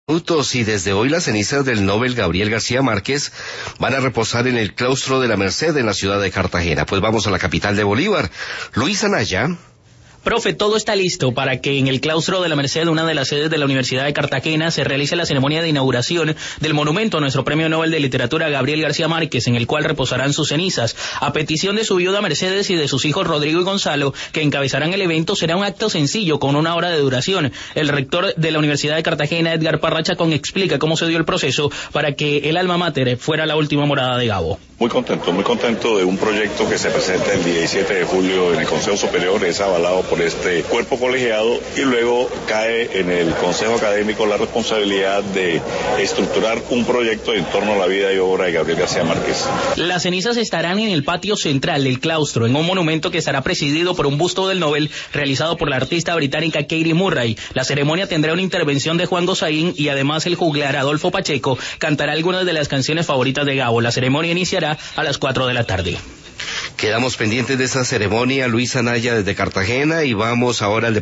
Minutos y desde hoy las cenizas del Nobel Gabriel García Márquez van a reposar en el claustro de la Merced en la ciudad de Cartagena. Pues vamos a la capital de Bolívar. Luis Anaya. Profe, todo está listo para que en el claustro de la Merced, una de las sedes de la Universidad de Cartagena, se realice la ceremonia de inauguración del monumento a nuestro Premio Nobel de Literatura Gabriel García Márquez, en el cual reposarán sus cenizas. A petición de su viuda Mercedes y de sus hijos Rodrigo y Gonzalo, que encabezarán el evento, será un acto sencillo con 1 hora de duración. El rector de la Universidad de Cartagena, Edgar Parra Chacón, explica cómo se dio el proceso para que el alma mater fuera la última morada de Gabo. Muy contento de un proyecto que se presenta el 17 de julio en el Consejo Superior, es avalado por este cuerpo colegiado y luego cae en el Consejo Académico la responsabilidad de estructurar un proyecto en torno a la vida y obra de Gabriel García Márquez. Las cenizas estarán en el patio central del claustro, en un monumento que estará presidido por un busto del Nobel realizado por la artista británica Katie Murray. La ceremonia tendrá una intervención de Juan Gozaín y además el juglar Adolfo Pacheco cantará algunas de las canciones favoritas de Gabo. La ceremonia iniciará a las 4 de la tarde. Quedamos pendientes de esa ceremonia, Luis Anaya desde Cartagena, y vamos ahora al